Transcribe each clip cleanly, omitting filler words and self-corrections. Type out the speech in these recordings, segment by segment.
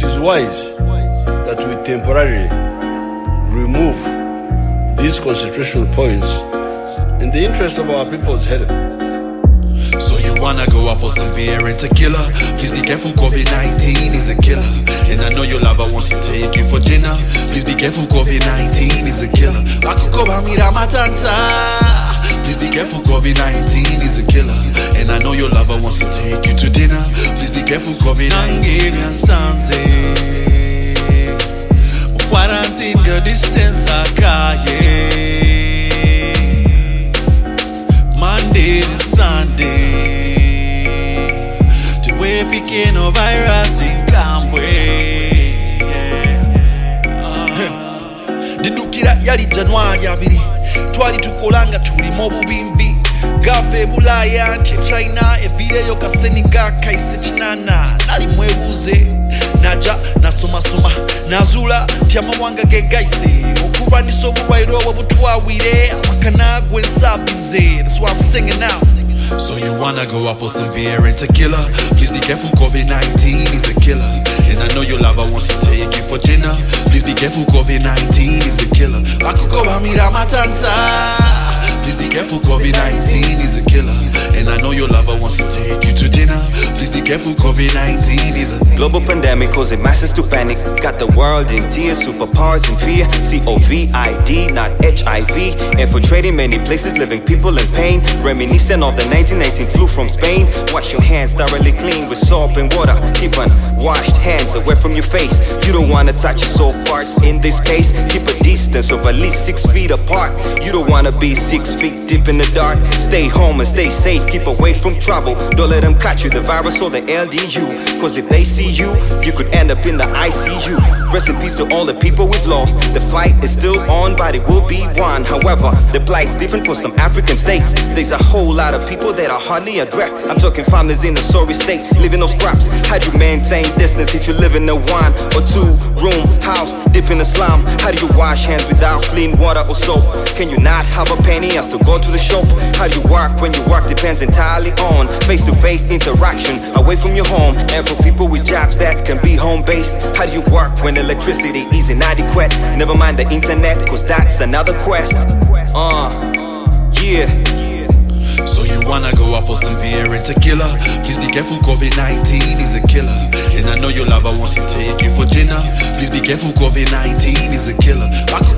is wise that we temporarily remove these concentration points in the interest of our people's health. So you wanna go out for some beer and tequila? Please be careful, COVID-19 is a killer. And I know your lover wants to take you for dinner. Please be careful, COVID-19 is a killer. Please be careful, COVID-19 is a killer. And I know your lover wants to take you to dinner. Please be careful, COVID-19. Quarantine, the distance, Monday to Sunday, the way became a virus in Cambwe. Didukira yali January abiri, twali tukolanga tuli mu bubimbi. Gave Bulaya nti China evideyo ka Senegal kaise kinana. Nali mwebuze naja nasoma nazula nti amawanga ge gaise okulwanisa obulwaire obwo butwawire abakanagwe nsabinze. That's why I'm singing now. So you wanna go out for some beer and tequila? Please be careful, COVID-19 is a killer. And I know your lover wants to take you for dinner. Please be careful, COVID-19 is a killer. Please be careful, COVID-19 is a killer. And I know your lover wants to take you to dinner. Please be careful, COVID-19 is a global pandemic causing masses to panic. Got the world in tears, superpowers in fear. COVID, not HIV. Infiltrating many places, leaving people in pain. Reminiscent of the 1919 flu from Spain. Wash your hands thoroughly clean with soap and water. Keep washed hands away from your face. You don't wanna touch your soft parts in this case. Keep a distance of at least 6 feet apart. You don't wanna be 6 feet deep in the dark. Stay home and stay safe, keep away from trouble. Don't let them catch you, the virus or the LDU. Cause if they see you, you could end up in the ICU. Rest in peace to all the people we've lost. The fight is still on, but it will be won. However, the plight's different for some African states. There's a whole lot of people that are hardly addressed. I'm talking families in a sorry state, living on scraps. How do you maintain distance if you live in a 1 or 2 room house, deep in the slum? How do you wash hands without clean water or soap? Can you not have a penny as to go to the shop? How do you work when your work depends entirely on face-to-face interaction away from your home? And for people with jobs that can be home-based, how do you work when electricity is inadequate? Never mind the internet, cause that's another quest. Yeah. So you wanna go out for some beer and tequila? Please be careful, COVID-19 is a killer. And I know your lover wants to take you for dinner. Please be careful, COVID-19 is a killer.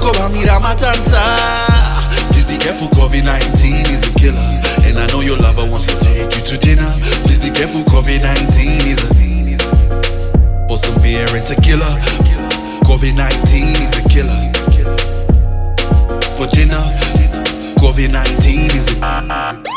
Please be careful, COVID-19 is a killer. And I know your lover wants to take you to dinner. Please be careful, COVID-19 is a for some beer and tequila. COVID-19 is a killer. For dinner, COVID-19 is a